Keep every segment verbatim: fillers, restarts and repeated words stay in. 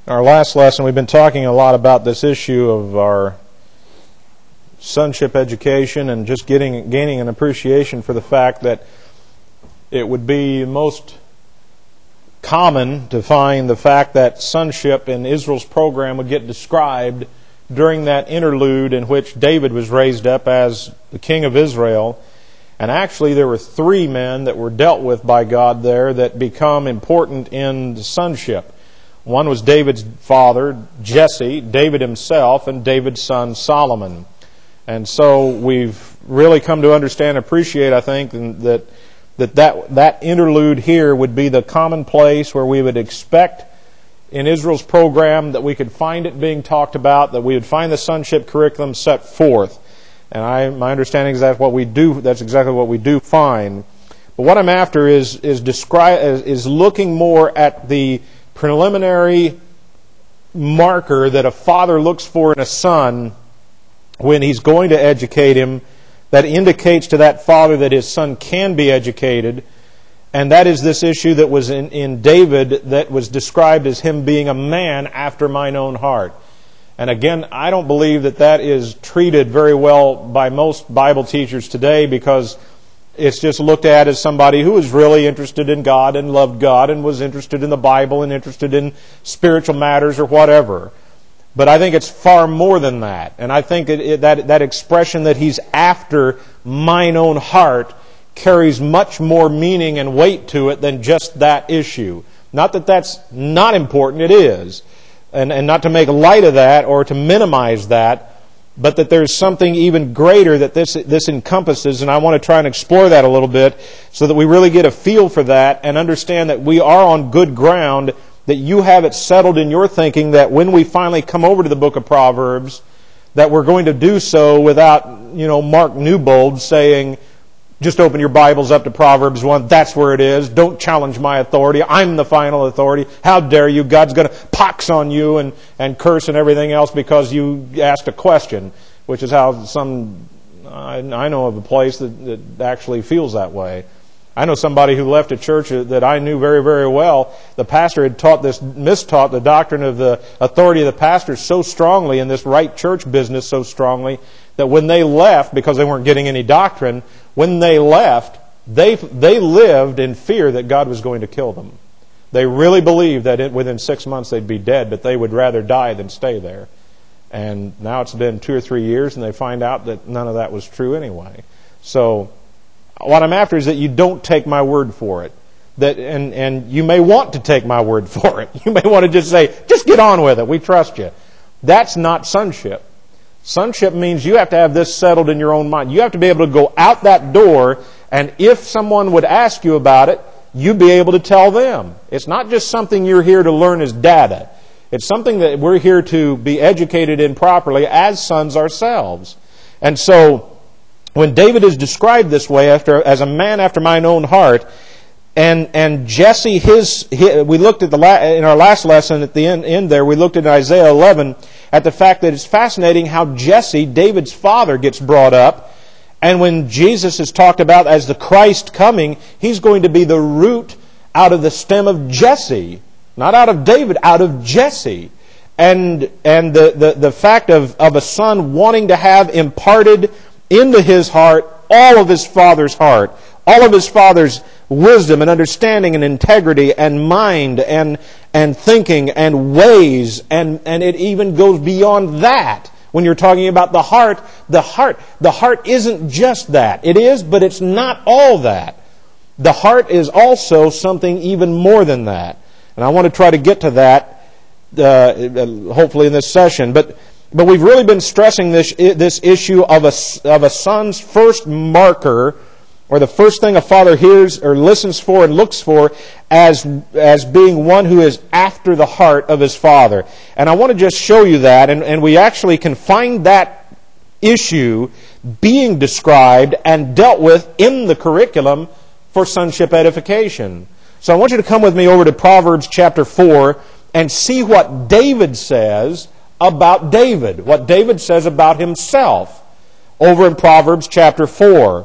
In our last lesson, we've been talking a lot about this issue of our sonship education and just getting gaining an appreciation for the fact that it would be most common to find the fact that sonship in Israel's program would get described during that interlude in which David was raised up as the king of Israel. And actually there were three men that were dealt with by God there that become important in the sonship. One was David's father, Jesse, David himself, and David's son, Solomon. And so we've really come to understand and appreciate, I think, that that, that that interlude here would be the common place where we would expect in Israel's program that we could find it being talked about, that we would find the sonship curriculum set forth. And I, my understanding is that's what we do. That's exactly what we do find. But what I'm after is is describe is, is looking more at the preliminary marker that a father looks for in a son when he's going to educate him, that indicates to that father that his son can be educated. And that is this issue that was in, in David that was described as him being a man after mine own heart. And again, I don't believe that that is treated very well by most Bible teachers today, because it's just looked at as somebody who was really interested in God and loved God and was interested in the Bible and interested in spiritual matters or whatever. But I think it's far more than that. And I think it, it, that that expression that he's after mine own heart carries much more meaning and weight to it than just that issue. Not that that's not important, it is. And, and not to make light of that or to minimize that, but that there's something even greater that this this encompasses, and I want to try and explore that a little bit so that we really get a feel for that and understand that we are on good ground, that you have it settled in your thinking that when we finally come over to the book of Proverbs, that we're going to do so without, you know, Mark Newbold saying, just open your Bibles up to Proverbs one, that's where it is, don't challenge my authority, I'm the final authority, how dare you, God's going to pox on you and, and curse and everything else because you asked a question, which is how some, I, I know of a place that, that actually feels that way. I know somebody who left a church that I knew very, very well. The pastor had taught this, mistaught the doctrine of the authority of the pastor so strongly in this right church business so strongly that when they left, because they weren't getting any doctrine, when they left, they they lived in fear that God was going to kill them. They really believed that it, within six months they'd be dead, but they would rather die than stay there. And now it's been two or three years, and they find out that none of that was true anyway. So what I'm after is that you don't take my word for it. That and, and you may want to take my word for it. You may want to just say, just get on with it, we trust you. That's not sonship. Sonship means you have to have this settled in your own mind. You have to be able to go out that door, and if someone would ask you about it, you'd be able to tell them. It's not just something you're here to learn as data. It's something that we're here to be educated in properly as sons ourselves. And so, when David is described this way, after as a man after mine own heart, and and Jesse, his, his we looked at the la, in our last lesson at the end, end there, we looked at Isaiah eleven at the fact that it's fascinating how Jesse, David's father, gets brought up, and when Jesus is talked about as the Christ coming, he's going to be the root out of the stem of Jesse, not out of David, out of Jesse. And and the the, the fact of, of a son wanting to have imparted into his heart all of his father's heart, all of his father's wisdom and understanding and integrity and mind and and thinking and ways, and, and it even goes beyond that. When you're talking about the heart, the heart, the heart isn't just that. It is, but it's not all that. The heart is also something even more than that. And I want to try to get to that uh, hopefully in this session. But But we've really been stressing this this issue of a, of a son's first marker, or the first thing a father hears or listens for and looks for as, as being one who is after the heart of his father. And I want to just show you that, and, and we actually can find that issue being described and dealt with in the curriculum for sonship edification. So I want you to come with me over to Proverbs chapter four and see what David says about David, what David says about himself over in Proverbs chapter four.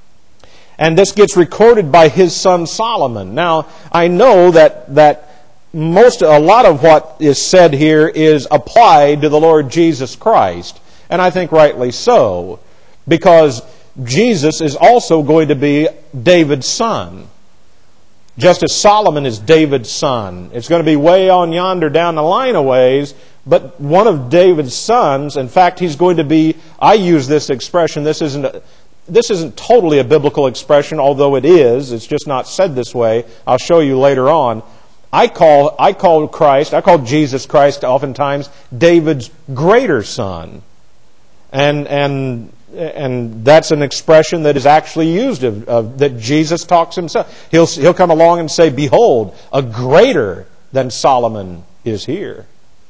And this gets recorded by his son Solomon. Now, I know that that most, a lot of what is said here is applied to the Lord Jesus Christ. And I think rightly so, because Jesus is also going to be David's son. Just as Solomon is David's son. It's going to be way on yonder down the line a ways, but one of David's sons, in fact, he's going to be, I use this expression, this isn't a, this isn't totally a biblical expression, although it is, it's just not said this way. I'll show you later on. I call, I call Christ, I call Jesus Christ oftentimes David's greater son. And, and, and that's an expression that is actually used of, of that Jesus talks himself. He'll, he'll come along and say, behold, a greater than Solomon is here.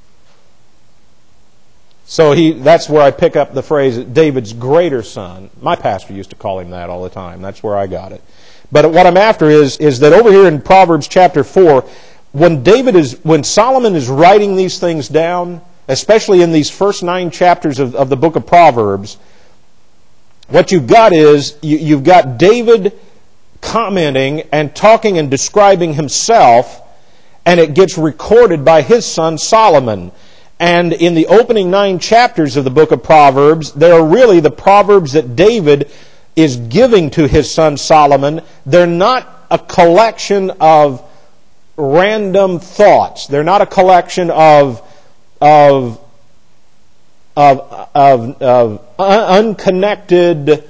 So he, that's where I pick up the phrase, David's greater son. My pastor used to call him that all the time. That's where I got it. But what I'm after is, is that over here in Proverbs chapter four, when David is, when Solomon is writing these things down, especially in these first nine chapters of, of the book of Proverbs, what you've got is, you, you've got David commenting and talking and describing himself, and it gets recorded by his son Solomon. And in the opening nine chapters of the book of Proverbs, they are really the Proverbs that David is giving to his son Solomon. They're not a collection of random thoughts. They're not a collection of of of of, of unconnected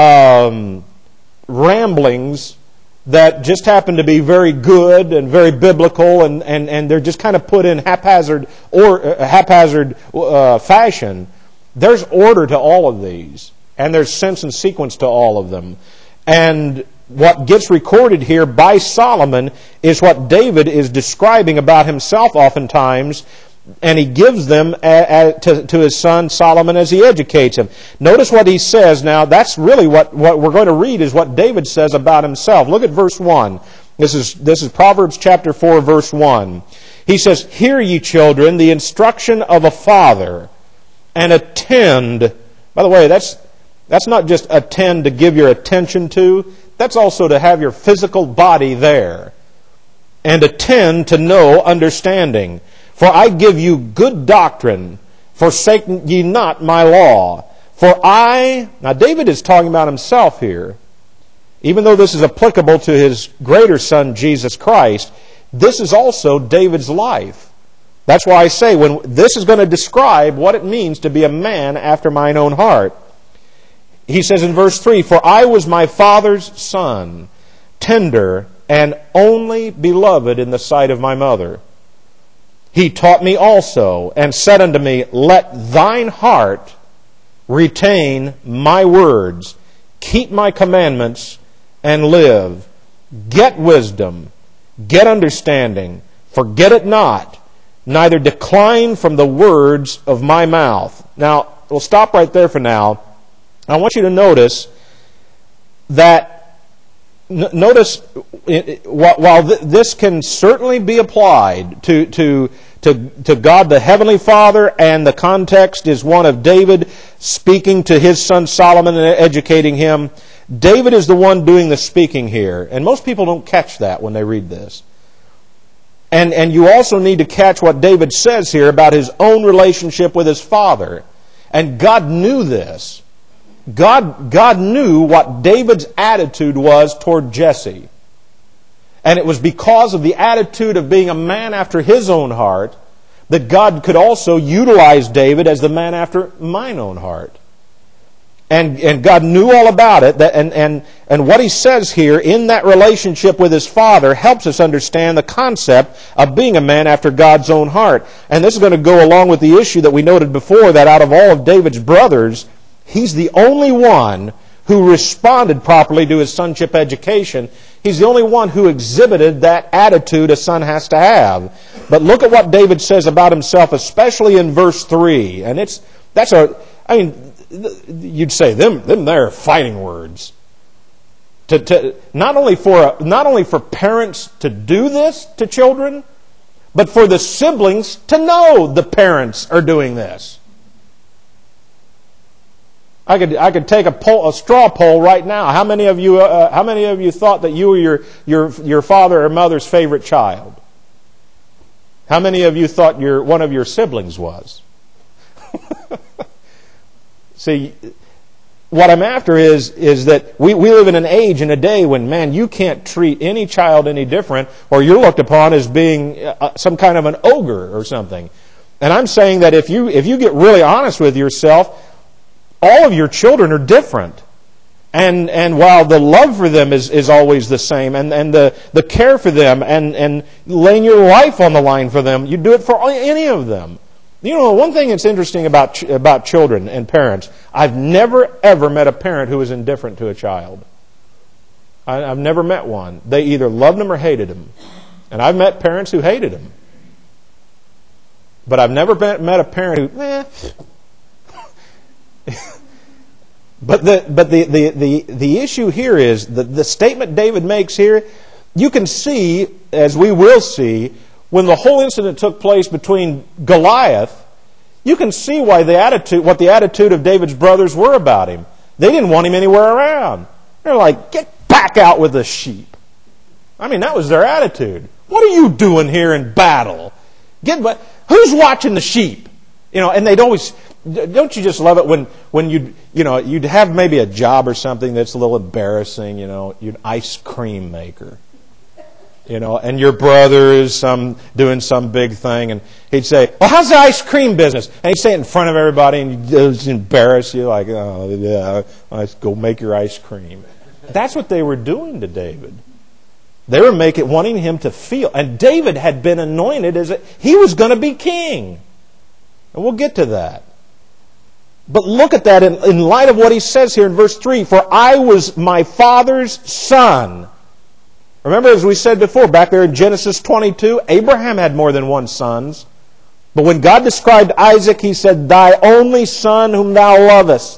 um, ramblings that just happen to be very good and very biblical, and, and, and they're just kind of put in haphazard or uh, haphazard uh, fashion. There's order to all of these, and there's sense and sequence to all of them. And what gets recorded here by Solomon is what David is describing about himself oftentimes, and he gives them a, a, to, to his son Solomon as he educates him. Notice what he says now. That's really what, what we're going to read is what David says about himself. Look at verse one. This is, this is Proverbs chapter four, verse one. He says, hear ye children the instruction of a father, and attend. By the way, that's, that's not just attend to give your attention to. That's also to have your physical body there. And attend to know understanding. For I give you good doctrine, forsake ye not my law. For I, now David is talking about himself here, even though this is applicable to his greater son, Jesus Christ, this is also David's life. That's why I say, when this is going to describe what it means to be a man after mine own heart. He says in verse three, for I was my father's son, tender and only beloved in the sight of my mother. He taught me also, and said unto me, let thine heart retain my words, keep my commandments, and live. Get wisdom, get understanding, forget it not, neither decline from the words of my mouth. Now, we'll stop right there for now. I want you to notice that Notice, while this can certainly be applied to, to, to, to God the Heavenly Father, and the context is one of David speaking to his son Solomon and educating him, David is the one doing the speaking here. And most people don't catch that when they read this. And, and you also need to catch what David says here about his own relationship with his father. And God knew this. God, God knew what David's attitude was toward Jesse. And it was because of the attitude of being a man after his own heart that God could also utilize David as the man after mine own heart. And, and God knew all about it. That, and, and, and what he says here in that relationship with his father helps us understand the concept of being a man after God's own heart. And this is going to go along with the issue that we noted before, that out of all of David's brothers, he's the only one who responded properly to his sonship education. He's the only one who exhibited that attitude a son has to have. But look at what David says about himself, especially in verse three. And it's, that's a, I mean, you'd say, them, them there are fighting words. To, to, not only for, not only for parents to do this to children, but for the siblings to know the parents are doing this. I could I could take a poll, a straw poll right now. How many of you uh, how many of you thought that you were your your your father or mother's favorite child? How many of you thought your one of your siblings was? See, what I'm after is, is that we, we live in an age and a day when, man, you can't treat any child any different, or you're looked upon as being uh, some kind of an ogre or something. And I'm saying that if you if you get really honest with yourself, all of your children are different. And and while the love for them is, is always the same, and, and the, the care for them, and, and laying your life on the line for them, you do it for any of them. You know, one thing that's interesting about ch- about children and parents, I've never ever met a parent who was indifferent to a child. I, I've never met one. They either loved him or hated him. And I've met parents who hated him. But I've never met, met a parent who, eh. But the but the, the, the, the issue here is, the, the statement David makes here, you can see, as we will see, when the whole incident took place between Goliath, you can see why the attitude, what the attitude of David's brothers were about him. They didn't want him anywhere around. They're like, get back out with the sheep. I mean, that was their attitude. What are you doing here in battle? Get, who's watching the sheep? You know, and they'd always, don't you just love it when, when you'd, you know, you'd have maybe a job or something that's a little embarrassing, you know, you're an ice cream maker. You know, and your brother is some doing some big thing, and he'd say, well, how's the ice cream business? And he'd say it in front of everybody, and he'd embarrass you, like, oh, yeah, let's go make your ice cream. That's what they were doing to David. They were making, wanting him to feel. And David had been anointed as a, he was going to be king. And we'll get to that. But look at that in, in light of what he says here in verse three. For I was my father's son. Remember, as we said before, back there in Genesis twenty-two, Abraham had more than one son. But when God described Isaac, He said, thy only son whom thou lovest.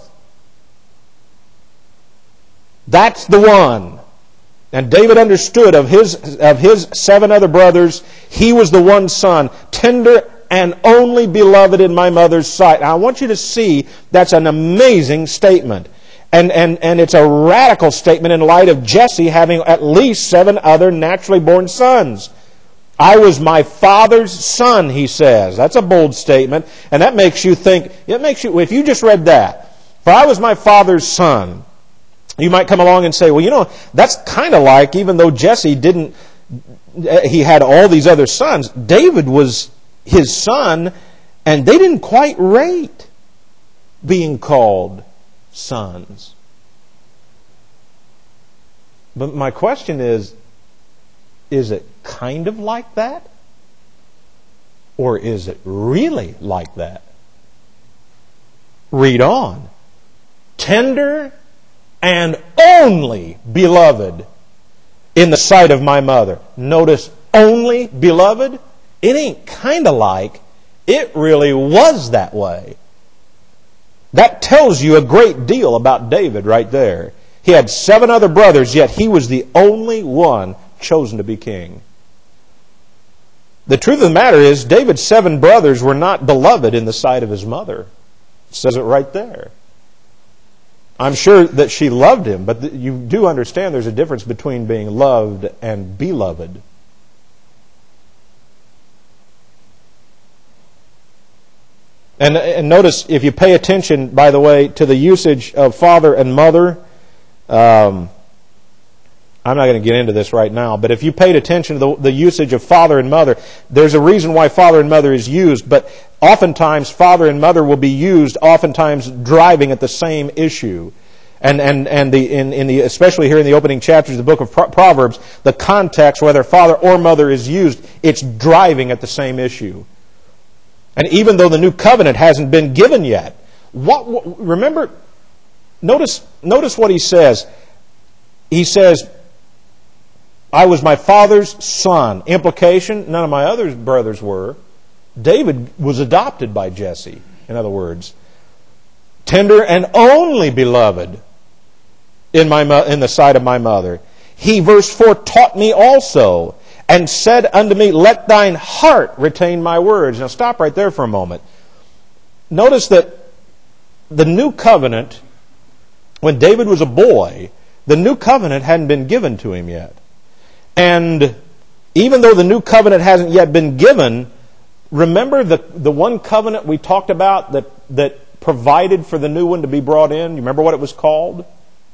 That's the one. And David understood of his, of his seven other brothers, he was the one son, tender and only beloved in my mother's sight. Now, I want you to see that's an amazing statement. And, and, and it's a radical statement in light of Jesse having at least seven other naturally born sons. I was my father's son, he says. That's a bold statement. And that makes you think, it makes you, if you just read that, for I was my father's son, you might come along and say, well, you know, that's kind of like, even though Jesse didn't, he had all these other sons, David was his son, and they didn't quite rate being called sons. But my question is, is it kind of like that? Or is it really like that? Read on. Tender and only beloved in the sight of my mother. Notice, only beloved. It ain't kind of like. It really was that way. That tells you a great deal about David right there. He had seven other brothers, yet he was the only one chosen to be king. The truth of the matter is, David's seven brothers were not beloved in the sight of his mother. It says it right there. I'm sure that she loved him, but you do understand there's a difference between being loved and beloved. And, and notice, if you pay attention, by the way, to the usage of father and mother, um, I'm not going to get into this right now, but if you paid attention to the, the usage of father and mother, there's a reason why father and mother is used, but oftentimes father and mother will be used, oftentimes driving at the same issue. And and and the in, in the especially here in the opening chapters of the book of Proverbs, the context, whether father or mother is used, it's driving at the same issue. And even though the new covenant hasn't been given yet, what, what remember? Notice notice what he says. He says, I was my father's son. Implication, none of my other brothers were. David was adopted by Jesse, in other words. Tender and only beloved in my in the sight of my mother. He, verse four, taught me also, and said unto me, let thine heart retain my words. Now stop right there for a moment. Notice that the new covenant, when David was a boy, the new covenant hadn't been given to him yet. And even though the new covenant hasn't yet been given, remember the, the one covenant we talked about that, that provided for the new one to be brought in? You remember what it was called?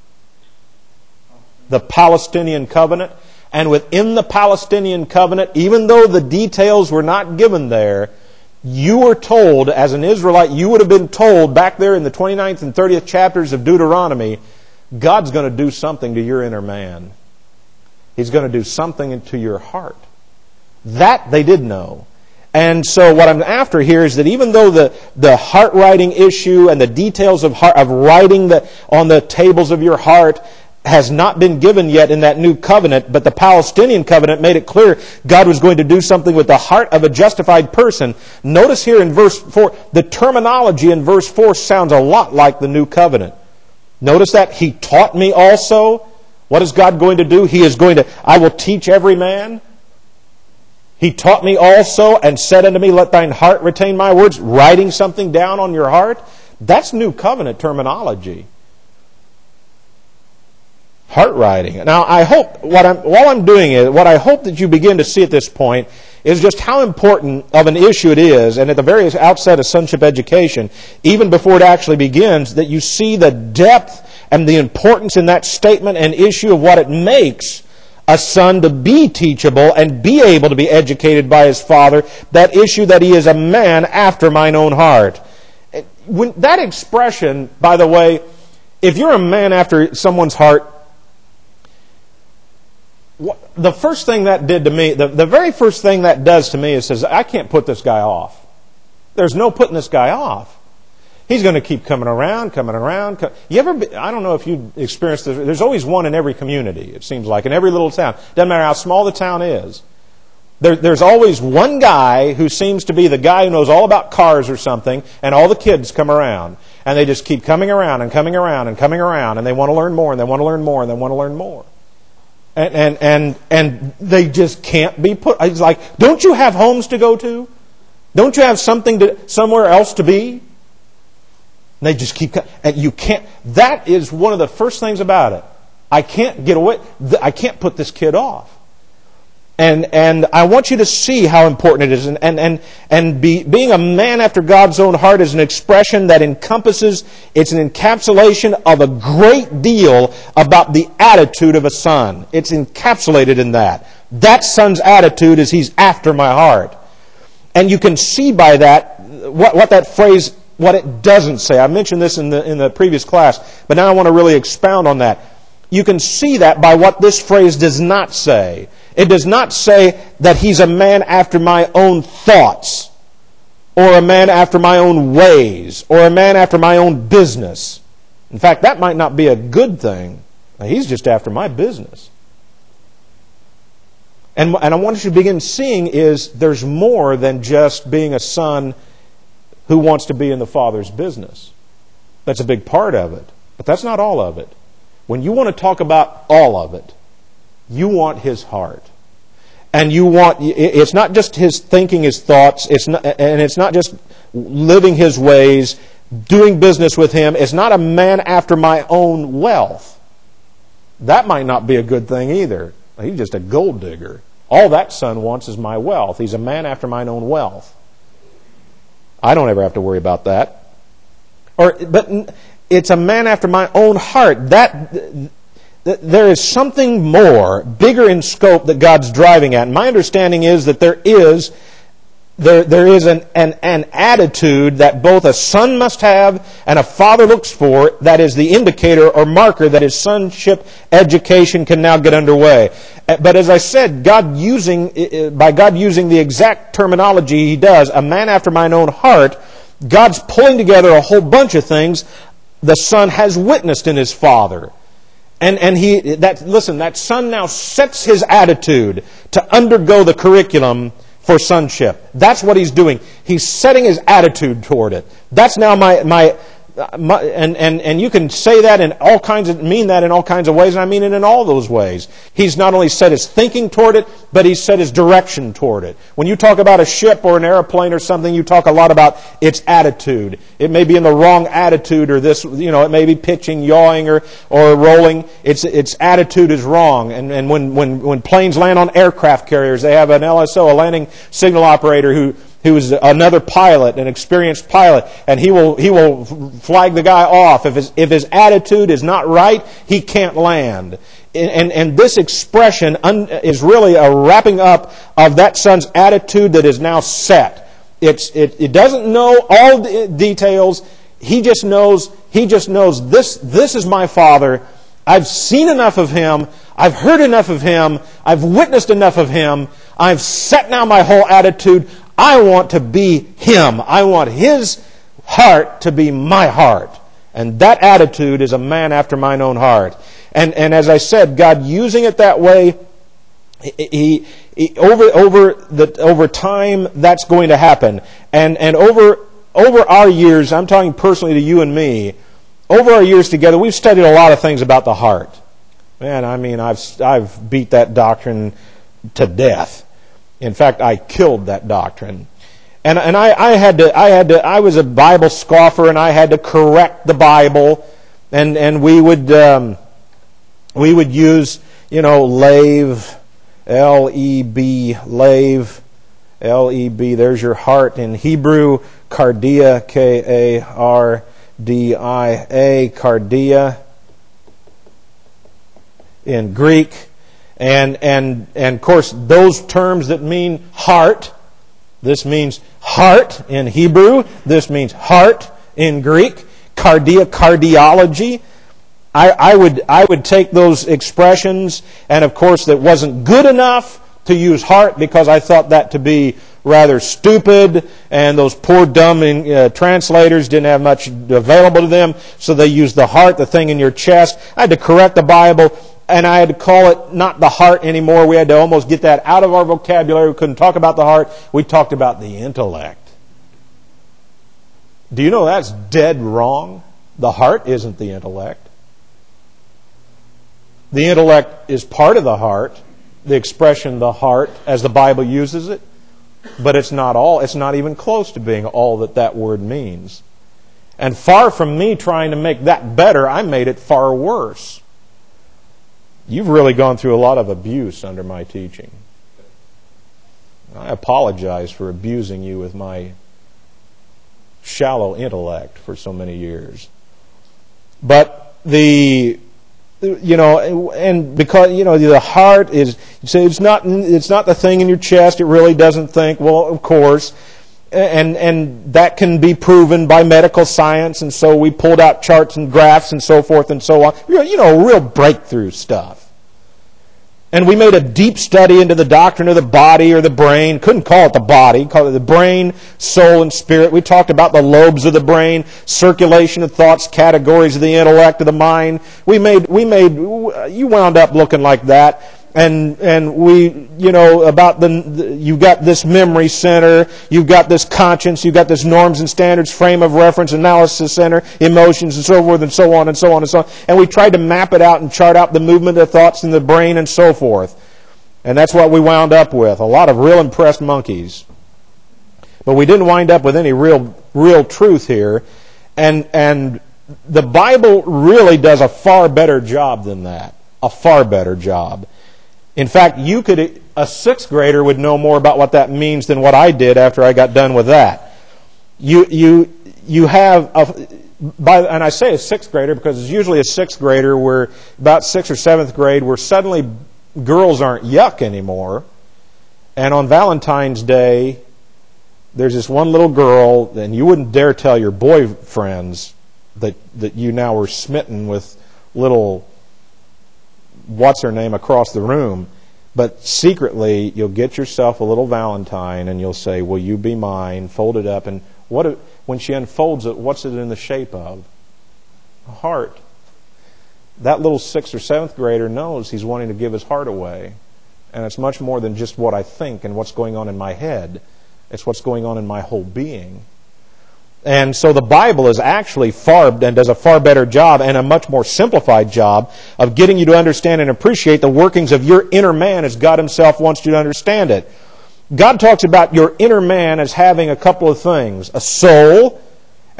The Palestinian covenant. And within the Palestinian covenant, even though the details were not given there, you were told, as an Israelite, you would have been told back there in the twenty-ninth and thirtieth chapters of Deuteronomy, God's going to do something to your inner man. He's going to do something to your heart. That they did know. And so what I'm after here is that even though the, the heart writing issue and the details of heart, of writing the, on the tables of your heart has not been given yet in that new covenant, but the Palestinian covenant made it clear God was going to do something with the heart of a justified person. Notice here in verse four, the terminology in verse four sounds a lot like the new covenant. Notice that He taught me also. What is God going to do? He is going to, I will teach every man. He taught me also and said unto me, let thine heart retain my words. Writing something down on your heart. That's new covenant terminology. Heart writing. Now, I hope, what I'm, while I'm doing it, what I hope that you begin to see at this point is just how important of an issue it is, and at the very outset of sonship education, even before it actually begins, that you see the depth and the importance in that statement and issue of what it makes a son to be teachable and be able to be educated by his father, that issue that he is a man after mine own heart. When that expression, by the way, if you're a man after someone's heart, the first thing that did to me, the, the very first thing that does to me is says, I can't put this guy off. There's no putting this guy off. He's going to keep coming around, coming around. Com- you ever? Be, I don't know if you experienced this. There's always one in every community, it seems like, in every little town. Doesn't matter how small the town is. There, there's always one guy who seems to be the guy who knows all about cars or something, and all the kids come around. And they just keep coming around and coming around and coming around, and they want to learn more, and they want to learn more, and they want to learn more. And, and and and they just can't be put. It's like, don't you have homes to go to? Don't you have something to somewhere else to be? And they just keep. And you can't. That is one of the first things about it. I can't get away. I can't put this kid off. And and I want you to see how important it is. And and and, and be, being a man after God's own heart is an expression that encompasses, it's an encapsulation of a great deal about the attitude of a son. It's encapsulated in that. That son's attitude is he's after my heart. And you can see by that what, what that phrase, what it doesn't say. I mentioned this in the in the previous class, but now I want to really expound on that. You can see that by what this phrase does not say. It does not say that he's a man after my own thoughts, or a man after my own ways, or a man after my own business. In fact, that might not be a good thing. He's just after my business. And, and I want you to begin seeing is there's more than just being a son who wants to be in the Father's business. That's a big part of it, but that's not all of it. When you want to talk about all of it, you want his heart. And you want, it's not just his thinking, his thoughts, it's not, and it's not just living his ways, doing business with him. It's not a man after my own wealth. That might not be a good thing either. He's just a gold digger. All that son wants is my wealth. He's a man after mine own wealth. I don't ever have to worry about that. Or, but it's a man after my own heart. That there is something more, bigger in scope that God's driving at. And my understanding is that there is there there is an, an, an attitude that both a son must have and a father looks for that is the indicator or marker that his sonship education can now get underway. But as I said, God using by God using the exact terminology He does, a man after mine own heart, God's pulling together a whole bunch of things the son has witnessed in his father. And and he that listen, that son now sets his attitude to undergo the curriculum for sonship. That's what he's doing. He's setting his attitude toward it. That's now my my, my and, and, and you can say that in all kinds of mean that in all kinds of ways, and I mean it in all those ways. He's not only set his thinking toward it, but he's set his direction toward it. When you talk about a ship or an airplane or something, you talk a lot about its attitude. It may be in the wrong attitude, or this, you know, it may be pitching, yawing, or or rolling. Its its attitude is wrong. And and when when when planes land on aircraft carriers, they have an L S O, a landing signal operator, who who is another pilot, an experienced pilot, and he will he will flag the guy off. If his, if his attitude is not right, he can't land. And, and this expression is really a wrapping up of that son's attitude that is now set. It's, it, it doesn't know all the details. He just knows, he just knows this, this is my father. I've seen enough of him. I've heard enough of him. I've witnessed enough of him. I've set now my whole attitude. I want to be him. I want his heart to be my heart. And that attitude is a man after mine own heart. And and as I said, God using it that way, he, he over over the over time that's going to happen. And and over over our years, I'm talking personally to you and me, over our years together, we've studied a lot of things about the heart. Man, I mean, I've I've beat that doctrine to death. In fact, I killed that doctrine. And and I, I had to I had to I was a Bible scoffer, and I had to correct the Bible, and and we would um, we would use you know lave, L E B, lave, L E B. There's your heart in Hebrew, cardia, K A R D I A, cardia in Greek, and and and of course those terms that mean heart. This means heart in Hebrew. This means heart in Greek. Cardia, cardiology. I, I would I would take those expressions, and of course that wasn't good enough to use heart because I thought that to be rather stupid, and those poor dumb uh, translators didn't have much available to them, so they used the heart, the thing in your chest. I had to correct the Bible. And I had to call it not the heart anymore. We had to almost get that out of our vocabulary. We couldn't talk about the heart. We talked about the intellect. Do you know that's dead wrong? The heart isn't the intellect. The intellect is part of the heart, the expression the heart, as the Bible uses it. But it's not all. It's not even close to being all that that word means. And far from me trying to make that better, I made it far worse. You've really gone through a lot of abuse under my teaching. I apologize for abusing you with my shallow intellect for so many years. But the, you know, and because, you know, the heart is, you say it's not, it's not the thing in your chest, it really doesn't think. Well, of course. And and that can be proven by medical science, and so we pulled out charts and graphs and so forth and so on. You know, real breakthrough stuff. And we made a deep study into the doctrine of the body or the brain. Couldn't call it the body, call it the brain, soul, and spirit. We talked about the lobes of the brain, circulation of thoughts, categories of the intellect, of the mind. We made we made you wound up looking like that. And and we, you know, about the, the, you've got this memory center, you've got this conscience, you've got this norms and standards, frame of reference, analysis center, emotions, and so forth, and so on, and so on, and so on. And we tried to map it out and chart out the movement of thoughts in the brain and so forth. And that's what we wound up with. A lot of real impressed monkeys. But we didn't wind up with any real real truth here. And and the Bible really does a far better job than that. A far better job. In fact, you could a sixth grader would know more about what that means than what I did after I got done with that. You you you have a, by and I say a sixth grader because it's usually a sixth grader where about sixth or seventh grade where suddenly girls aren't yuck anymore. And on Valentine's Day, there's this one little girl, and you wouldn't dare tell your boyfriends that that you now were smitten with little what's her name across the room, but secretly you'll get yourself a little Valentine and you'll say, will you be mine, fold it up, and what when she unfolds it, what's it in the shape of? A heart. That little sixth or seventh grader knows he's wanting to give his heart away, and it's much more than just what I think and what's going on in my head. It's what's going on in my whole being. And so the Bible is actually far and does a far better job and a much more simplified job of getting you to understand and appreciate the workings of your inner man as God Himself wants you to understand it. God talks about your inner man as having a couple of things, a soul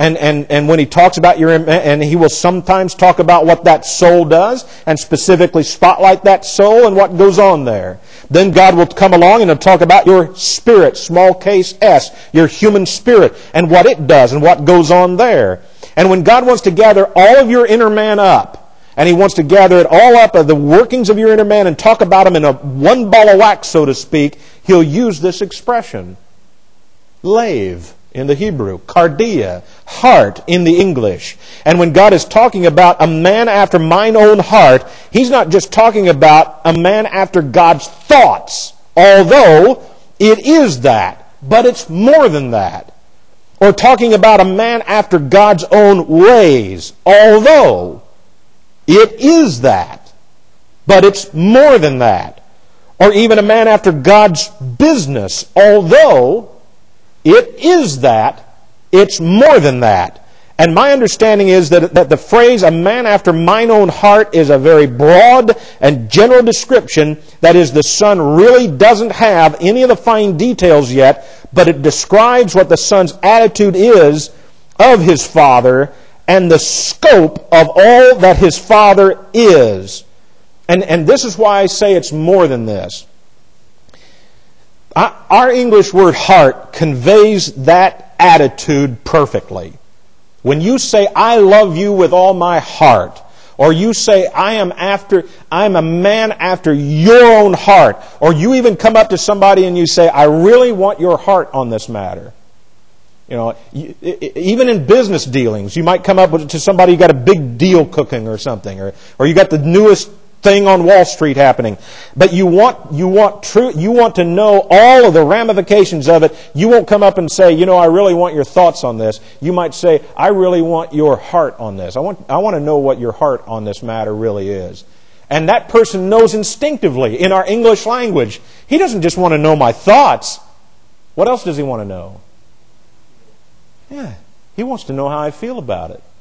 And, and, and when he talks about your, and he will sometimes talk about what that soul does and specifically spotlight that soul and what goes on there. Then God will come along and he'll talk about your spirit, small case S, your human spirit, and what it does and what goes on there. And when God wants to gather all of your inner man up, and he wants to gather it all up of the workings of your inner man and talk about them in a one ball of wax, so to speak, he'll use this expression. Lave in the Hebrew, cardia, heart in the English. And when God is talking about a man after mine own heart, he's not just talking about a man after God's thoughts, although it is that, but it's more than that. Or talking about a man after God's own ways, although it is that, but it's more than that. Or even a man after God's business, although it is that, it's more than that. And my understanding is that, that the phrase, a man after mine own heart, is a very broad and general description. That is, the Son really doesn't have any of the fine details yet, but it describes what the Son's attitude is of His Father and the scope of all that His Father is. And, and this is why I say it's more than this. Our English word heart conveys that attitude perfectly. When you say, I love you with all my heart, or you say, I am after, I'm a man after your own heart, or you even come up to somebody and you say, I really want your heart on this matter. You know, even in business dealings, you might come up to somebody, you got a big deal cooking or something, or, or you got the newest thing on Wall Street happening. But you want you want true you want to know all of the ramifications of it. You won't come up and say, you know, I really want your thoughts on this. You might say, I really want your heart on this. I want I want to know what your heart on this matter really is. And that person knows instinctively in our English language. He doesn't just want to know my thoughts. What else does he want to know? Yeah, he wants to know how I feel about it.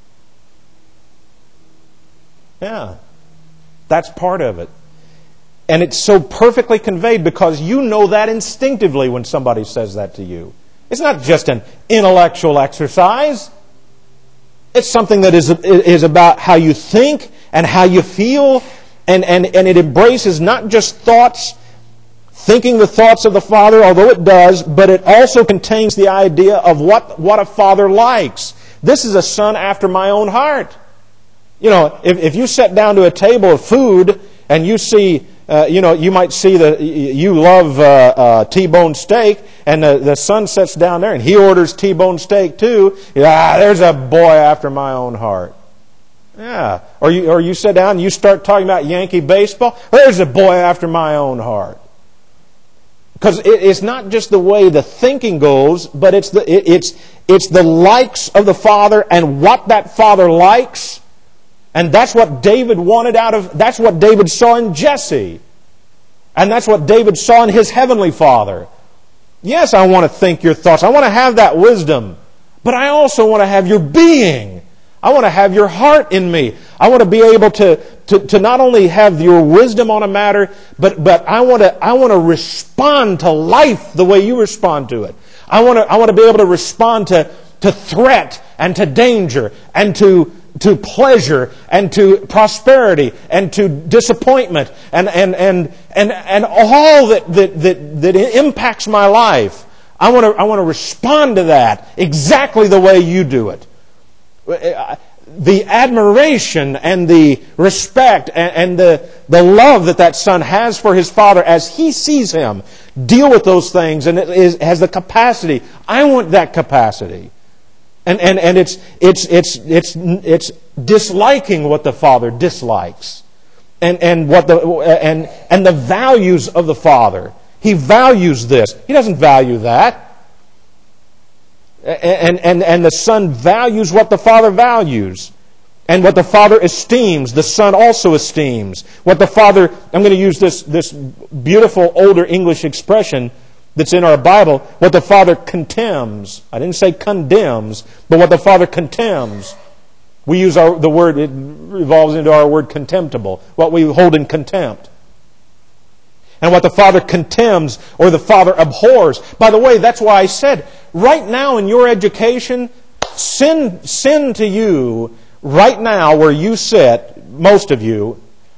Yeah. That's part of it. And it's so perfectly conveyed because you know that instinctively when somebody says that to you. It's not just an intellectual exercise. It's something that is, is about how you think and how you feel. And, and, and it embraces not just thoughts, thinking the thoughts of the Father, although it does, but it also contains the idea of what, what a father likes. This is a son after my own heart. You know, if, if you sit down to a table of food and you see, uh, you know, you might see the, you love uh, uh, T-bone steak, and the, the son sits down there and he orders T-bone steak too. Yeah, there's a boy after my own heart. Yeah. Or you, or you sit down and you start talking about Yankee baseball. There's a boy after my own heart. Because it, it's not just the way the thinking goes, but it's the, it, it's, it's the likes of the Father and what that Father likes. And that's what David wanted out of, that's what David saw in Jesse. And that's what David saw in his heavenly Father. Yes, I want to think your thoughts. I want to have that wisdom. But I also want to have your being. I want to have your heart in me. I want to be able to, to, to not only have your wisdom on a matter, but, but I want to, I want to respond to life the way you respond to it. I want to, I want to be able to respond to, to threat and to danger and to to pleasure and to prosperity and to disappointment and and and and, and all that, that that that impacts my life. I want to I want to respond to that exactly the way you do it. The admiration and the respect and, and the the love that that son has for his father as he sees him deal with those things, and it is, has the capacity. I want that capacity. And, and, and it's, it's, it's, it's, it's disliking what the Father dislikes. And, and, what the, and, and the values of the Father. He values this. He doesn't value that. And, and, and the Son values what the Father values. And what the Father esteems, the Son also esteems. What the Father, I'm going to use this, this beautiful older English expression that's in our Bible, what the Father contemns. I didn't say condemns, but what the Father contemns. We use our, the word, it revolves into our word contemptible, what we hold in contempt. And what the Father contemns or the Father abhors. By the way, that's why I said, right now in your education, Sin, sin to you, right now where you sit, most of you,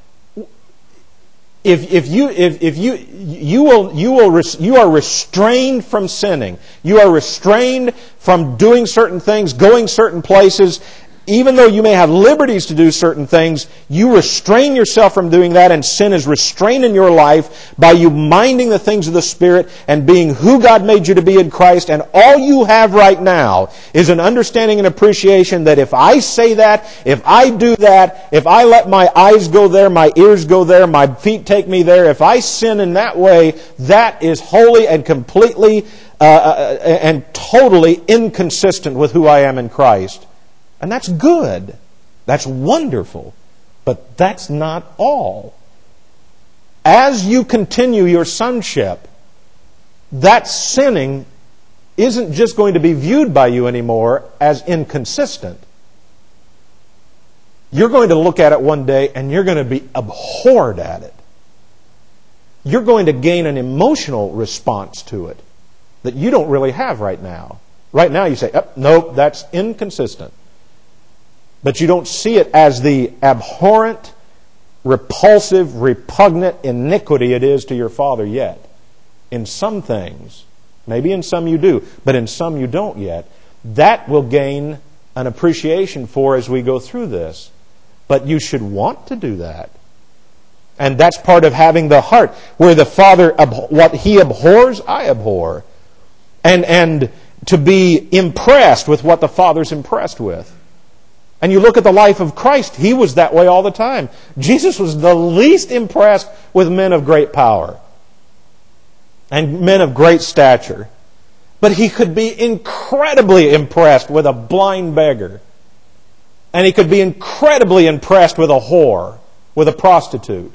If if you if if you you will you will you are restrained from sinning. You are restrained from doing certain things, going certain places. Even though you may have liberties to do certain things, you restrain yourself from doing that, and sin is restrained in your life by you minding the things of the Spirit and being who God made you to be in Christ. And all you have right now is an understanding and appreciation that if I say that, if I do that, if I let my eyes go there, my ears go there, my feet take me there, if I sin in that way, that is wholly and completely uh, and totally inconsistent with who I am in Christ. And that's good. That's wonderful. But that's not all. As you continue your sonship, that sinning isn't just going to be viewed by you anymore as inconsistent. You're going to look at it one day and you're going to be abhorred at it. You're going to gain an emotional response to it that you don't really have right now. Right now you say, oh, nope, that's inconsistent. But you don't see it as the abhorrent, repulsive, repugnant iniquity it is to your Father yet. In some things, maybe in some you do, but in some you don't yet. That will gain an appreciation for as we go through this. But you should want to do that. And that's part of having the heart, where the Father, what He abhors, I abhor. And, and to be impressed with what the Father's impressed with. And you look at the life of Christ, He was that way all the time. Jesus was the least impressed with men of great power and men of great stature. But He could be incredibly impressed with a blind beggar. And He could be incredibly impressed with a whore, with a prostitute.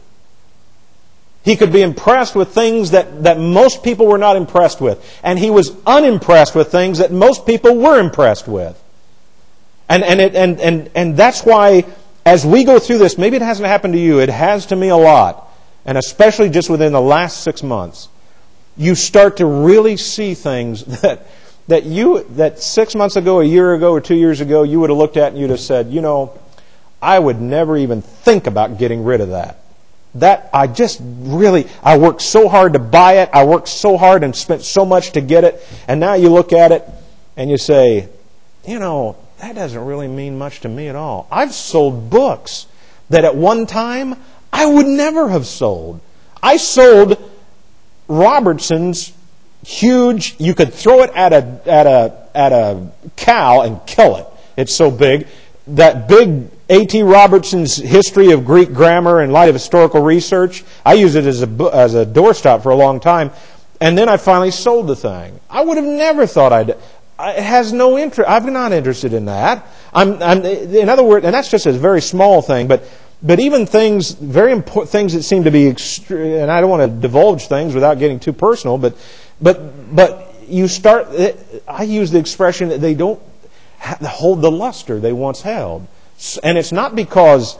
He could be impressed with things that, that most people were not impressed with. And He was unimpressed with things that most people were impressed with. And and, it, and and and that's why, as we go through this, maybe it hasn't happened to you, it has to me a lot, and especially just within the last six months, you start to really see things that that you that six months ago, a year ago, or two years ago, you would have looked at and you'd have said, you know, I would never even think about getting rid of that. That I just really, I worked so hard to buy it, I worked so hard and spent so much to get it, and now you look at it and you say, you know, that doesn't really mean much to me at all. I've sold books that at one time I would never have sold. I sold Robertson's huge, you could throw it at a at a at a cow and kill it. It's so big. That big A T Robertson's History of Greek Grammar in Light of Historical Research, I used it as a as a doorstop for a long time, and then I finally sold the thing. I would have never thought I'd It has no interest. I'm not interested in that. I'm, I'm, in other words, and that's just a very small thing, but but even things, very important things that seem to be, extre- and I don't want to divulge things without getting too personal, but but but you start. I use the expression that they don't hold the luster they once held, and it's not because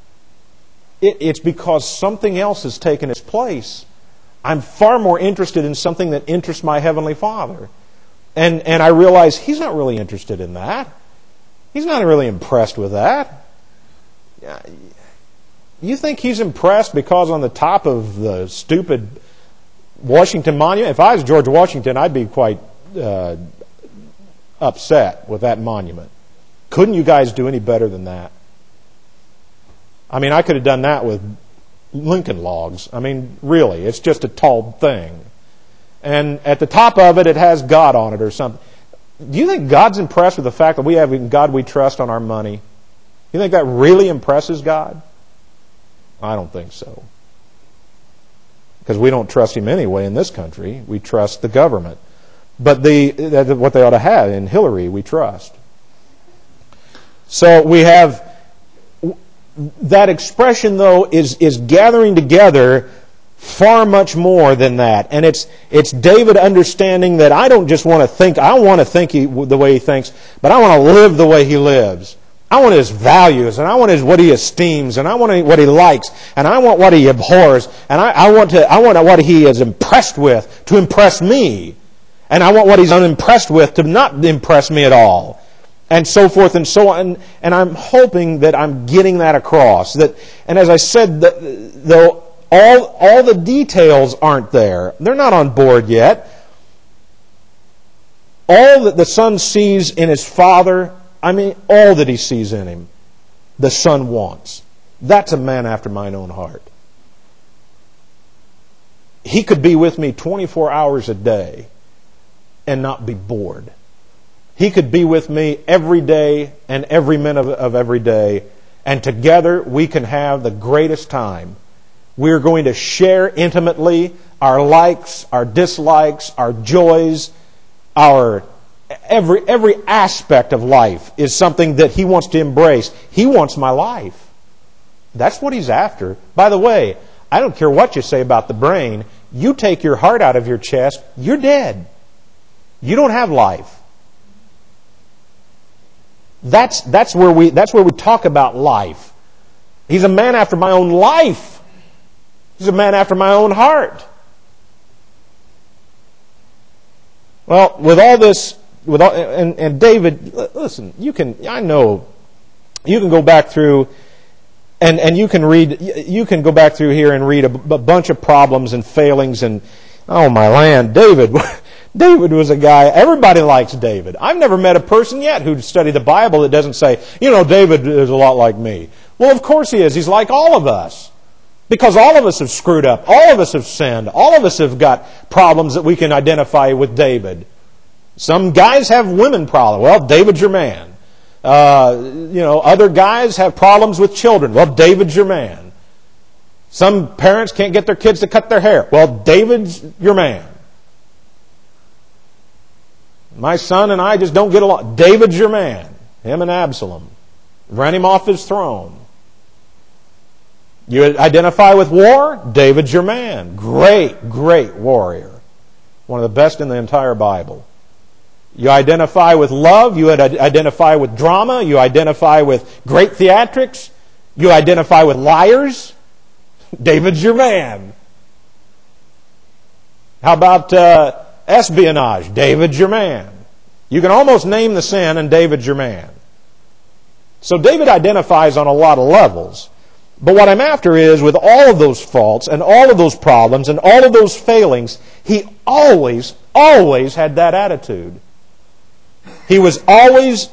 it, it's because something else has taken its place. I'm far more interested in something that interests my Heavenly Father. And and I realize He's not really interested in that. He's not really impressed with that. You think He's impressed because on the top of the stupid Washington Monument? If I was George Washington, I'd be quite uh, upset with that monument. Couldn't you guys do any better than that? I mean, I could have done that with Lincoln logs. I mean, really, it's just a tall thing. And at the top of it, it has God on it or something. Do you think God's impressed with the fact that we have in God we trust on our money? You think that really impresses God? I don't think so. Because we don't trust Him anyway in this country. We trust the government. But the what they ought to have in Hillary, we trust. So we have that expression, though, is is gathering together far much more than that. And it's it's David understanding that I don't just want to think, I want to think he, the way he thinks, but I want to live the way he lives. I want his values, and I want his, what he esteems, and I want what he likes, and I want what he abhors, and I, I want to I want what he is impressed with to impress me. And I want what he's unimpressed with to not impress me at all. and so forth and so on. And, and I'm hoping that I'm getting that across. That, and as I said, the, though all, all the details aren't there. They're not on board yet. All that the Son sees in His Father, I mean, all that He sees in Him, the Son wants. That's a man after mine own heart. He could be with me twenty-four hours a day and not be bored. He could be with me every day and every minute of, of every day, and together we can have the greatest time. We're going to share intimately our likes, our dislikes, our joys, our every every aspect of life is something that He wants to embrace. He wants my life. That's what He's after. By the way, I don't care what you say about the brain. You take your heart out of your chest, you're dead. You don't have life. That's that's where we that's where we talk about life. He's a man after my own life. He's a man after my own heart. Well, with all this, with all, and, and David, listen, you can, I know, you can go back through, and, and you can read, you can go back through here and read a, a bunch of problems and failings, and oh my land, David, David was a guy, everybody likes David. I've never met a person yet who'd studied the Bible that doesn't say, you know, David is a lot like me. Well, of course he is. He's like all of us. Because all of us have screwed up. All of us have sinned. All of us have got problems that we can identify with David. Some guys have women problems. Well, David's your man. Uh, you know, other guys have problems with children. Well, David's your man. Some parents can't get their kids to cut their hair. Well, David's your man. My son and I just don't get along. David's your man. Him and Absalom. Ran him off his throne. You identify with war? David's your man. Great, great warrior. One of the best in the entire Bible. You identify with love. You identify with drama. You identify with great theatrics. You identify with liars. David's your man. How about uh, espionage? David's your man. You can almost name the sin and David's your man. So David identifies on a lot of levels. But what I'm after is, with all of those faults and all of those problems and all of those failings, he always, always had that attitude. He was always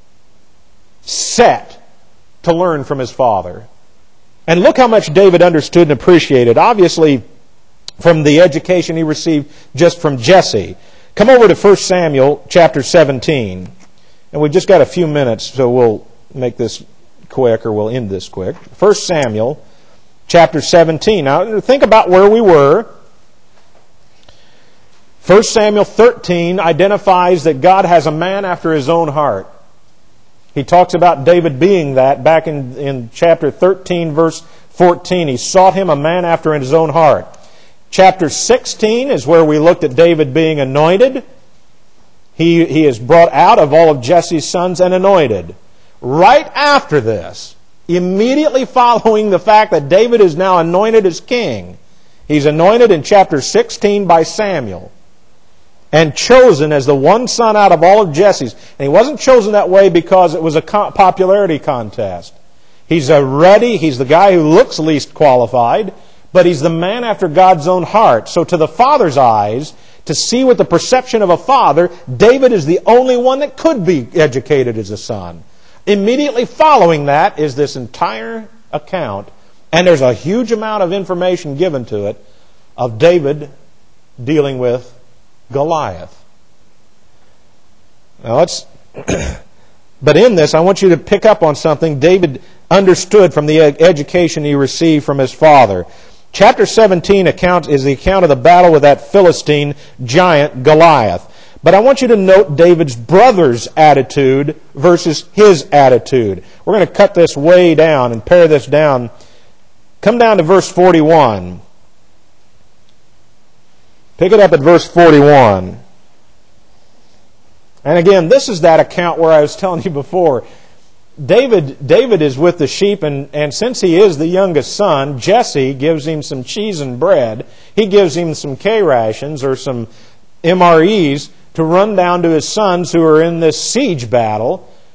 set to learn from his father. And look how much David understood and appreciated, obviously from the education he received just from Jesse. Come over to First Samuel chapter seventeen. And we've just got a few minutes, so we'll make this quick, or we'll end this quick. First Samuel chapter seventeen. Now, think about where we were. First Samuel thirteen identifies that God has a man after His own heart. He talks about David being that back in, in chapter thirteen, verse fourteen. He sought him a man after His own heart. Chapter sixteen is where we looked at David being anointed. He, he is brought out of all of Jesse's sons and anointed. Right after this, immediately following the fact that David is now anointed as king, he's anointed in chapter sixteen by Samuel and chosen as the one son out of all of Jesse's. And he wasn't chosen that way because it was a popularity contest. He's a ready, he's the guy who looks least qualified, but he's the man after God's own heart. So to the father's eyes, to see with the perception of a father, David is the only one that could be educated as a son. Immediately following that is this entire account, and there's a huge amount of information given to it of David dealing with Goliath. Now let's, but in this, I want you to pick up on something David understood from the education he received from his father. Chapter seventeen account is the account of the battle with that Philistine giant Goliath. But I want you to note David's brother's attitude versus his attitude. We're going to cut this way down and pare this down. Come down to verse forty-one. Pick it up at verse forty-one. And again, this is that account where I was telling you before. David, David is with the sheep, and, and since he is the youngest son, Jesse gives him some cheese and bread. He gives him some K-rations or some M R Es to run down to his sons who are in this siege battle.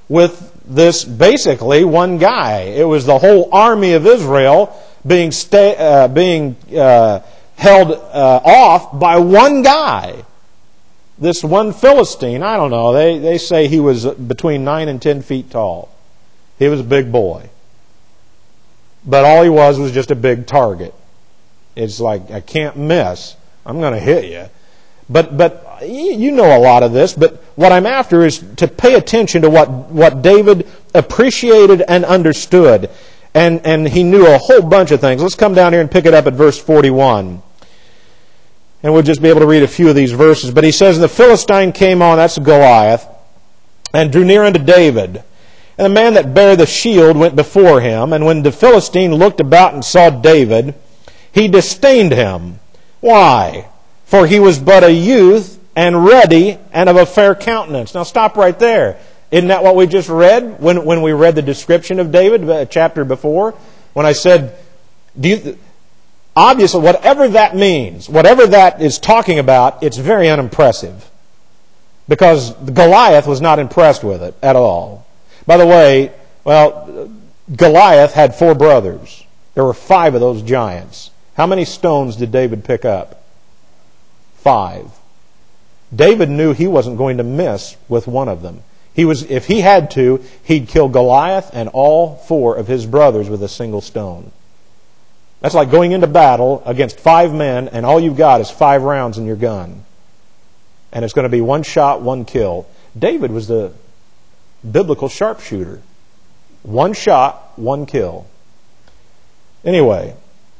with this basically one guy. It was the whole army of Israel being sta- uh, being uh, held uh, off by one guy. This one Philistine, I don't know, they, they say he was between nine and ten feet tall. He was a big boy. But all he was was just a big target. It's like, I can't miss. I'm going to hit you. But but you know a lot of this, but what I'm after is to pay attention to what, what David appreciated and understood. And, and he knew a whole bunch of things. Let's come down here and pick it up at verse forty-one. And we'll just be able to read a few of these verses. But he says, and the Philistine came on, that's Goliath, and drew near unto David. And the man that bare the shield went before him. And when the Philistine looked about and saw David, he disdained him. Why? For he was but a youth, and ruddy, and of a fair countenance. Now stop right there. Isn't that what we just read when, when we read the description of David, a chapter before? When I said, do you... Obviously, whatever that means, whatever that is talking about, it's very unimpressive. Because Goliath was not impressed with it at all. By the way, well, Goliath had four brothers. There were five of those giants. How many stones did David pick up? Five. David knew he wasn't going to miss with one of them. He was, if he had to, he'd kill Goliath and all four of his brothers with a single stone. That's like going into battle against five men and all you've got is five rounds in your gun. And it's going to be one shot, one kill. David was the biblical sharpshooter. One shot, one kill. Anyway,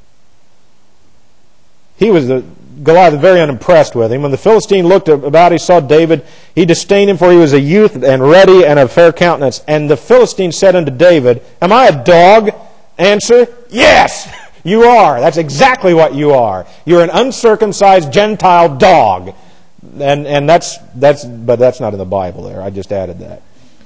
he was the Goliath was very unimpressed with him. When the Philistine looked about, he saw David. He disdained him, for he was a youth and ruddy and of fair countenance. And the Philistine said unto David, Am I a dog? Answer, yes! You are. That's exactly what you are. You're an uncircumcised Gentile dog. And and that's that's but that's not in the Bible there. I just added that.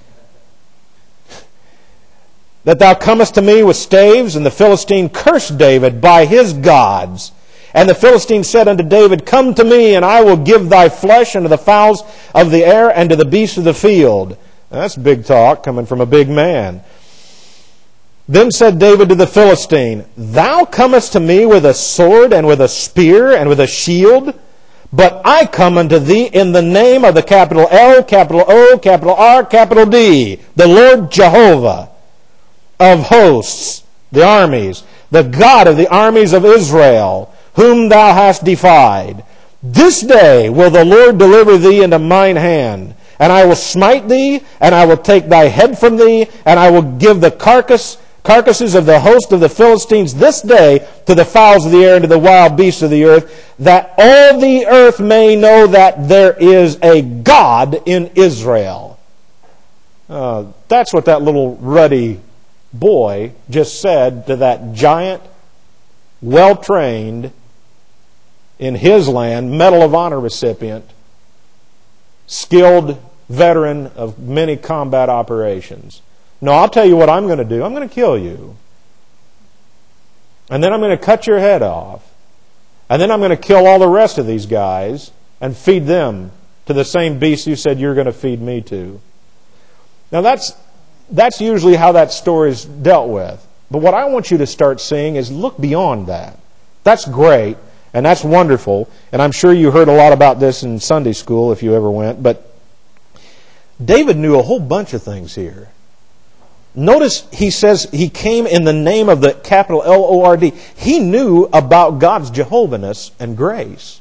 That thou comest to me with staves, and the Philistine cursed David by his gods. And the Philistine said unto David, Come to me, and I will give thy flesh unto the fowls of the air and to the beasts of the field. Now, that's big talk coming from a big man. Then said David to the Philistine, Thou comest to me with a sword and with a spear and with a shield, but I come unto thee in the name of the capital L, capital O, capital R, capital D, the Lord Jehovah of hosts, the armies, the God of the armies of Israel, whom thou hast defied. This day will the Lord deliver thee into mine hand, and I will smite thee, and I will take thy head from thee, and I will give the carcass carcasses of the host of the Philistines this day to the fowls of the air and to the wild beasts of the earth, that all the earth may know that there is a God in Israel. Uh, that's what that little ruddy boy just said to that giant, well-trained, in his land, Medal of Honor recipient, skilled veteran of many combat operations. No, I'll tell you what I'm going to do. I'm going to kill you. And then I'm going to cut your head off. And then I'm going to kill all the rest of these guys and feed them to the same beasts you said you're going to feed me to. Now that's that's usually how that story is dealt with. But what I want you to start seeing is look beyond that. That's great, and that's wonderful. And I'm sure you heard a lot about this in Sunday school if you ever went. But David knew a whole bunch of things here. Notice he says he came in the name of the capital L O R D. He knew about God's Jehovahness and grace.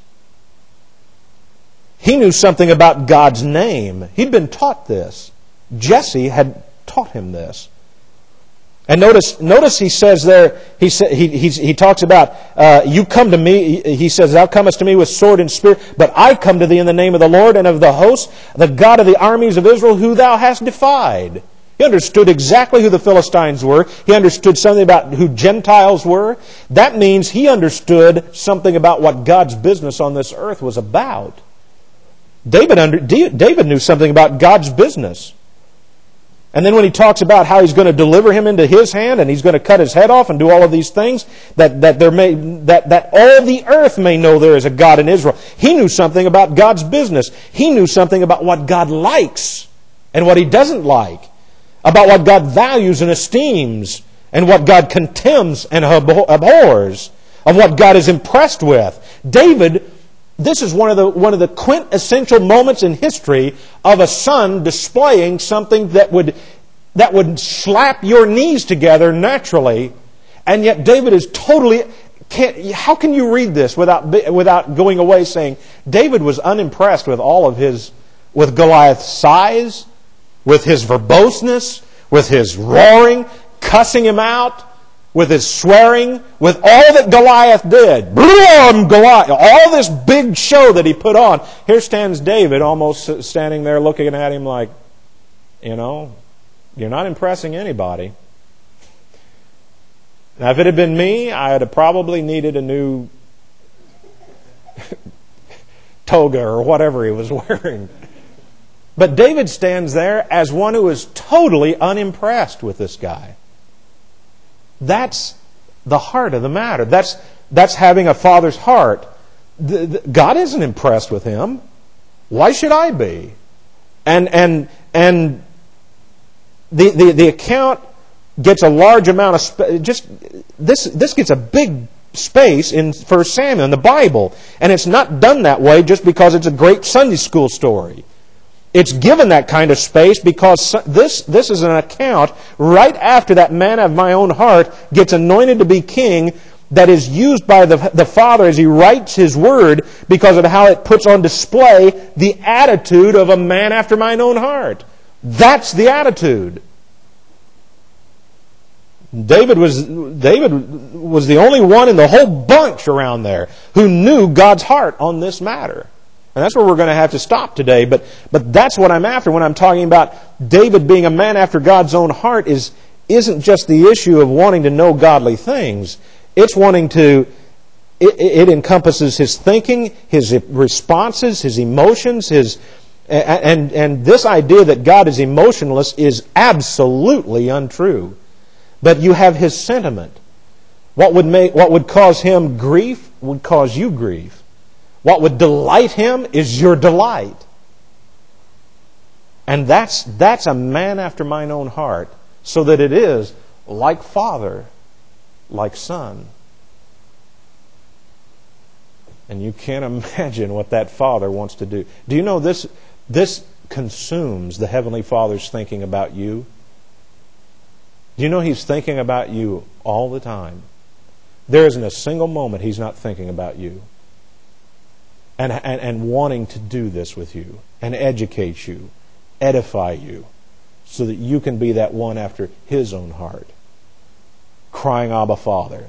He knew something about God's name. He'd been taught this. Jesse had taught him this. And notice, notice he says there, he he he, he talks about, uh, you come to me, he says, thou comest to me with sword and spear, but I come to thee in the name of the Lord and of the hosts, the God of the armies of Israel, who thou hast defied. He understood exactly who the Philistines were. He understood something about who Gentiles were. That means he understood something about what God's business on this earth was about. David, under, David knew something about God's business. And then when he talks about how he's going to deliver him into his hand and he's going to cut his head off and do all of these things, that, that, there may, that, that all the earth may know there is a God in Israel. He knew something about God's business. He knew something about what God likes and what He doesn't like. about what God values and esteems, and what God contemns and abhors, of what God is impressed with. David, this is one of the one of the quintessential moments in history of a son displaying something that would that would slap your knees together naturally, and yet David is totally. Can't, how can you read this without without going away saying David was unimpressed with all of his with Goliath's size, with his verboseness, with his roaring, cussing him out, with his swearing, with all that Goliath did. Boom, Goliath! All this big show that he put on. Here stands David, almost standing there looking at him like, you know, you're not impressing anybody. Now, if it had been me, I would have probably needed a new toga or whatever he was wearing. But David stands there as one who is totally unimpressed with this guy. That's the heart of the matter. That's, that's having a father's heart. The, the, God isn't impressed with him. Why should I be? And and and the the, the account gets a large amount of sp- just this this gets a big space in First Samuel in the Bible, and it's not done that way just because it's a great Sunday school story. It's given that kind of space because this this is an account right after that man of my own heart gets anointed to be king, that is used by the, the Father as He writes His Word because of how it puts on display the attitude of a man after mine own heart. That's the attitude. David was David was the only one in the whole bunch around there who knew God's heart on this matter. And that's where we're going to have to stop today. But but that's what I'm after when I'm talking about David being a man after God's own heart is isn't just the issue of wanting to know godly things. It's wanting to, it, it encompasses his thinking, his responses, his emotions, his and and this idea that God is emotionless is absolutely untrue. But you have his sentiment. What would make what would cause him grief would cause you grief. What would delight him is your delight. And that's that's a man after mine own heart, so that it is like Father, like Son. And you can't imagine what that Father wants to do. Do you know this this consumes the Heavenly Father's thinking about you? Do you know He's thinking about you all the time? There isn't a single moment He's not thinking about you. And, and, and wanting to do this with you, and educate you, edify you, so that you can be that one after His own heart. Crying, Abba, Father.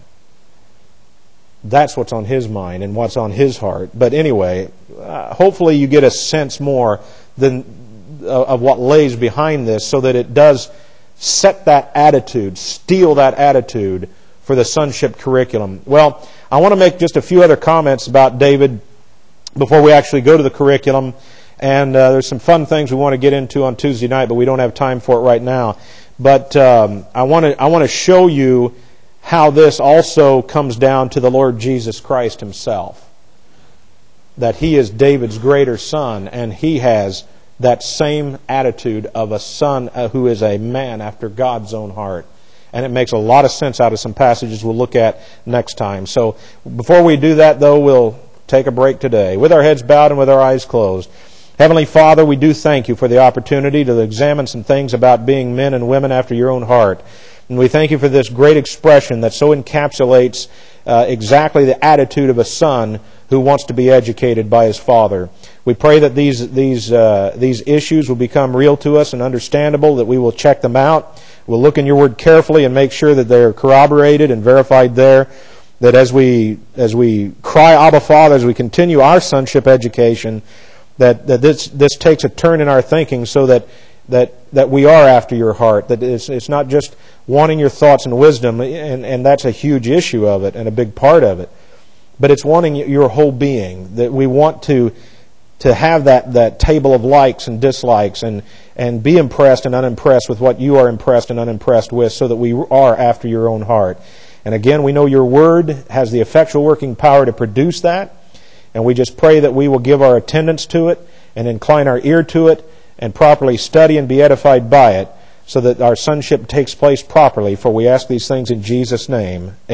That's what's on His mind and what's on His heart. But anyway, uh, hopefully you get a sense more than uh, of what lays behind this, so that it does set that attitude, steel that attitude for the sonship curriculum. Well, I want to make just a few other comments about David before we actually go to the curriculum. And uh, there's some fun things we want to get into on Tuesday night, but we don't have time for it right now. But um, I want to I want to show you how this also comes down to the Lord Jesus Christ Himself. That He is David's greater son, and He has that same attitude of a son who is a man after God's own heart. And it makes a lot of sense out of some passages we'll look at next time. So before we do that, though, we'll take a break today, with our heads bowed and with our eyes closed. Heavenly Father, we do thank You for the opportunity to examine some things about being men and women after Your own heart. And we thank You for this great expression that so encapsulates uh, exactly the attitude of a son who wants to be educated by his father. We pray that these these uh, these issues will become real to us and understandable, that we will check them out. We'll look in Your Word carefully and make sure that they're corroborated and verified there. That as we as we cry, Abba, Father, as we continue our sonship education, that, that this this takes a turn in our thinking, so that that that we are after Your heart. That it's it's not just wanting Your thoughts and wisdom, and, and that's a huge issue of it and a big part of it. But it's wanting Your whole being. That we want to to have that, that table of likes and dislikes, and, and be impressed and unimpressed with what You are impressed and unimpressed with, so that we are after Your own heart. And again, we know Your Word has the effectual working power to produce that. And we just pray that we will give our attendance to it and incline our ear to it and properly study and be edified by it, so that our sonship takes place properly. For we ask these things in Jesus' name.